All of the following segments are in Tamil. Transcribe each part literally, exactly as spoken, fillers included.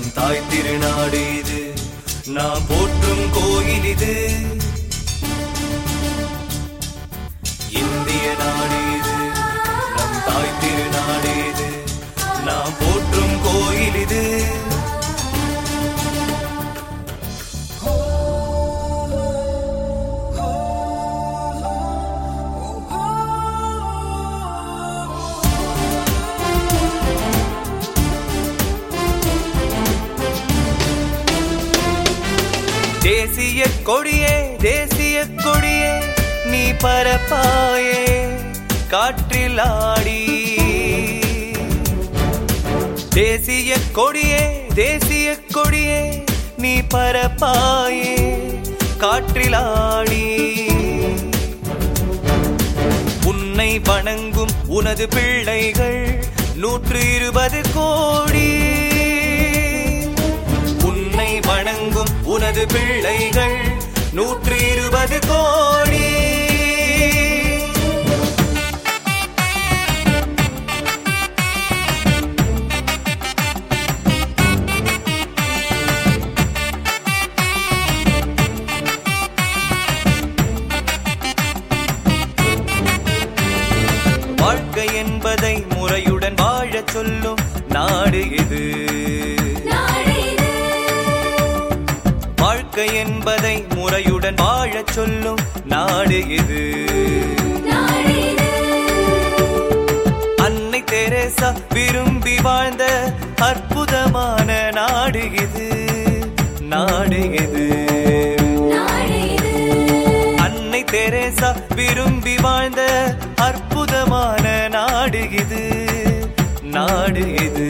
தாய் திருநாடு இது, நாம் போற்றும் கோயில் இது. இந்திய நாடு இது, நம் தாய் திருநாடு இது, நாம் போற்றும் கோயில் இது. தேசிய கொடியே தேசிய கொடியே நீ பரப்பாயே காற்றில் ஆடி. தேசிய கொடியே தேசிய கொடியே நீ பரப்பாயே காற்றில் ஆடி. உன்னை வணங்கும் உனது பிள்ளைகள் நூற்று இருபது கோடி. உன்னை வணங்கும் உனது பிள்ளைகள் நூற்று இருபது கோடி. வாழ்க்கை என்பதை முறையுடன் வாழச் சொல்லும் நாடு இது. வாழ்க்கை என்பதை முறையுடன் வாழச் சொல்லும் நாடு இது. அன்னை தெரேசா விரும்பி வாழ்ந்த அற்புதமான நாடு இது. நாடு இது. அன்னை தெரேசா விரும்பி வாழ்ந்த அற்புதமான நாடு இது. நாடு இது.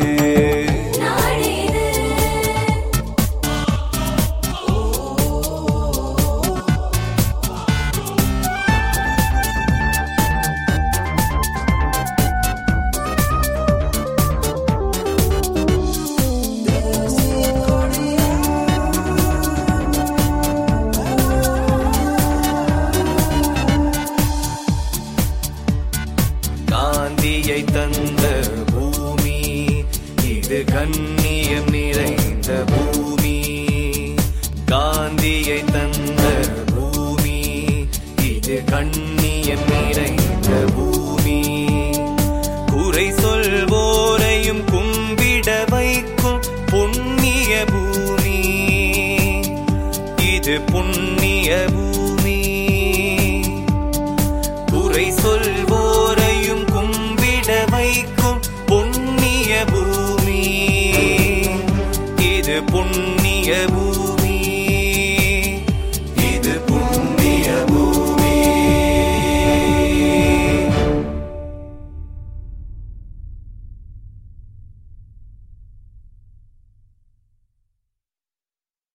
காந்தியை தந்த பூமி இது, கண்ணியம் நிறைந்த பூமி. காந்தியை தந்த பூமி இது, கண்ணியம் நிறைந்த பூமி. குறை சொல்வோரையும் கும்பிட வைக்கும் புண்ணிய பூமி இது. புண்ணிய பூமி. குறை சொல்வோரையும் கும்பிட வைக்கும் புண்ணிய பூமி இது. புண்ணிய பூமி.